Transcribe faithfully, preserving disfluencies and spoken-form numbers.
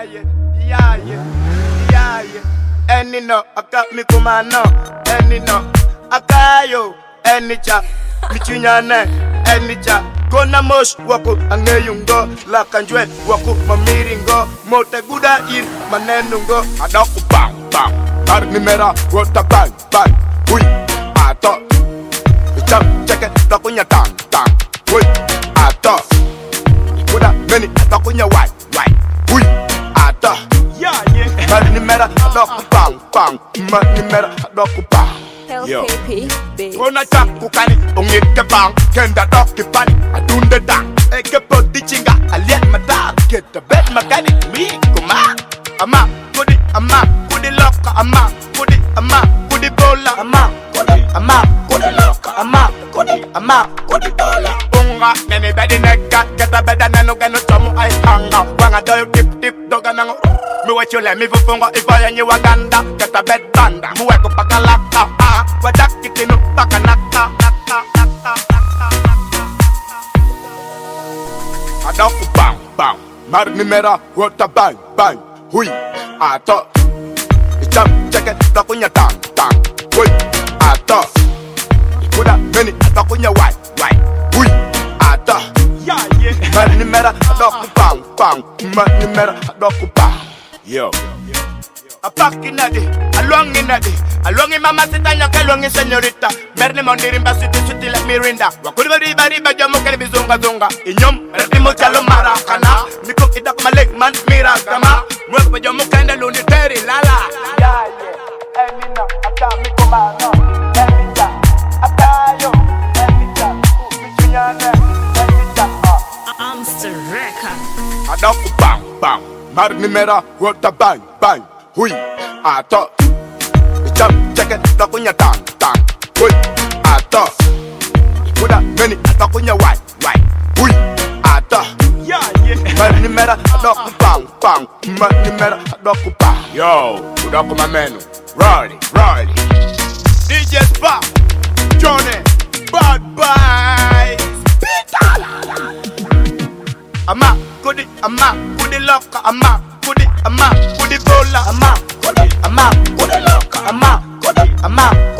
Yeah, yeah, yeah, yeah, yeah, yeah. Any no, I got me come on no. Any no, I got you. Any cha, michinyane. Any cha, kona mosh wako angeyungo. La kanjwe wako mamiringo. Mote guda in manenungo. Adaku bang bang. Bar nimera rota bang bang. Hui, ato. Chap check it, takunya tang tang. Hui, ato. Kuda many takunya white white. Hui, ato. Yeah yeah. Bar nimera adaku bang bang. Bar nimera adaku bang. Yo, kona chaku kani ongeke bang kenda doki pani adunde dang eke podi chinga aliat matar get the bed makani mi kuma ama kudi ama kudi loka ama kudi ama kudi bola ama kudi ama kudi loka ama kudi ama kudi bola unga nene bedi neka geta beda nanu genu tomu ai hanga wanga doyo tip tip doga nango mi wacho le mi fufunga ifaya nyi waganda geta bed banda muweko pakalaka ah wadakitinu pakanaka naka naka adaku bang bang mar nimera rota bang bang hui ato icham cheke takunya tang tang hui ato kuda meni takunya white white hui ato yeah yeah mar nimera adaku bang bang mar nimera adaku bang yo apaki nadi alongi nadi alongi mama sitanya kalongi señorita merni mondiri mbasuti suti la mirinda wakuri bari bari bajamu kali bizunga zunga inyom rati chalo marakana niko ida kuma leg man mirakama mwe bajamu kanda lundi teri lala yeah yeah emina atami komano emina atayo emina michinyane emina Amster Record adaku bang bang mar nimera rota bang bang hui ato chap check it takunya tang tang hui ato kuda meni takunya white white hui ato yeah yeah mar nimera doku bang bang mar nimera doku bang yo doku mamenu Rolly Rolly D J Spa Johnny Bad Boys ama kudi ama kudi loka ama kudi ama kudi bola ama kudi ama kudi loka ama kudi ama